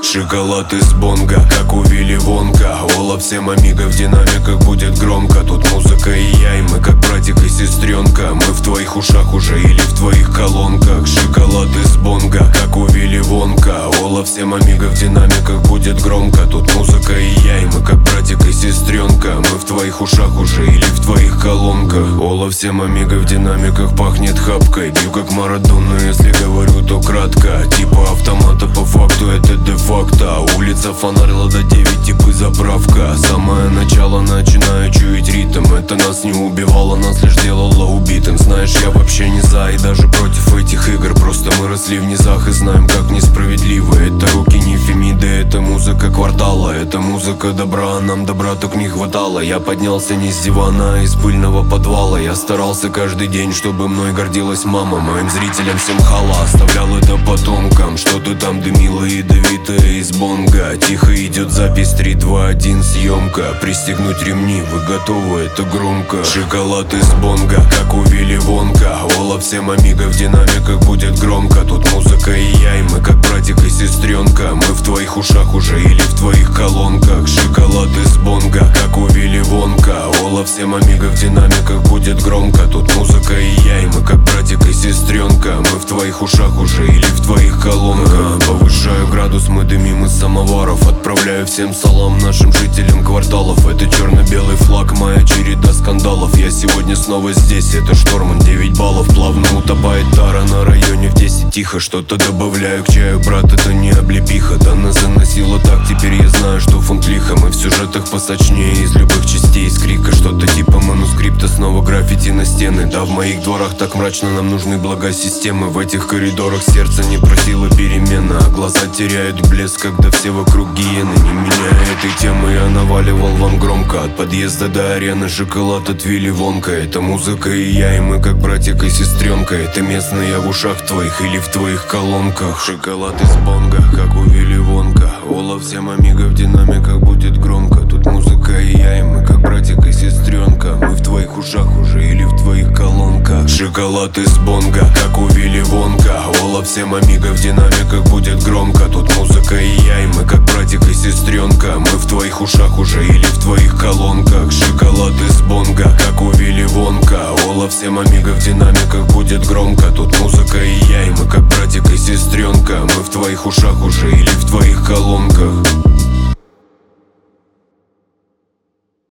Шоколад из бонга, как у Вилли Вонка. Ола всем амиго, в динамиках будет громко. Тут музыка и я, и мы как братик и сестренка. Мы в твоих ушах уже или в твоих колонках. Шоколад из бонга, как у Вилли Вонка. Ола всем амиго, в динамиках будет громко. Тут музыка и я, и мы как братик и сестренка. Мы в твоих ушах уже или в твоих колонках. Ола всем амиго, в динамиках пахнет хапкой. Бью как Марадона, если говорю, то кратко. Типа автомата, по факту это де-факто. Улица, фонарь, Лада 9, типы заправка. Самое начало, начинаю чуять ритм. Это нас не убивало, нас лишь делало убитым. Знаешь, я вообще не за и даже против этих игр. Просто мы росли в низах и знаем, как несправедливо. Это руки не Фемиды, это музыка квартала. Это музыка добра, а нам добра так не хватало. Я поднялся не с дивана, а из пыльного подвала. Я старался каждый день, чтобы мной гордилась мама. Моим зрителям всем хала, оставлял это потомкам. Что ты там дымила ядовитая из бонга. Тихо идет запись, 3, 2, 1, съемка. Пристегнуть ремни, вы готовы, это громко. Шоколад из бонга, как у Вилли Вонка. Ола всем амиго, в динамиках будет громко. Тут музыка и я, и мы как братик и сестренка. Мы в твоих ушах уже или в твоих колонках. Шоколад из бонга, как у Вилли Вонка. Ола всем амиго, в динамиках будет громко. Тут музыка и я, и мы как братик и сестренка. Мы в твоих ушах уже или в твоих колонках. Повышаю градус, мы дымим из самоваров. Отправляю всем салам нашим жителям кварталов. Это черно-белый флаг, моя череда скандалов. Я сегодня снова здесь, это шторман, 9 баллов. Плавно утопает тара на районе в 10. Тихо, что-то добавляю к чаю, брат, это не облепиха. Да нас заносило так, теперь я знаю, что фунт лиха. Мы в сюжетах посочнее из любых частей. Из крика что-то типа манускрипта, снова граффити на стены. Да, в моих дворах так мрачно, нам нужны блага системы. В этих коридорах сердце не просило перемена, а глаза теряют блеск, когда все вокруг гиены. Не меняя этой темы, я наваливал вам громко. От подъезда до арены шоколад от Вилли Вонка. Это музыка и я, и мы как братик и сестренка. Это местное в ушах твоих или в твоих колонках. Шоколад из бонга, как у Вилли Вонка. Ола всем амиго, в динамиках будет громко. Тут музыка и я, и мы как братик и сестренка. Мы в твоих ушах уже или в твоих колонках. Шоколад из бонга, как у Вилли Вонка. Ола всем амиго, в динамиках будет громко. Тут музыка и я, и мы как братик и сестренка. Мы в твоих ушах уже или в твоих колонках. Шоколад из бонга, как у Вилли Вонка. Ола всем амиго, в динамиках будет громко. Тут музыка и я, и мы как братик и сестренка. Мы в твоих ушах уже или в твоих колонках.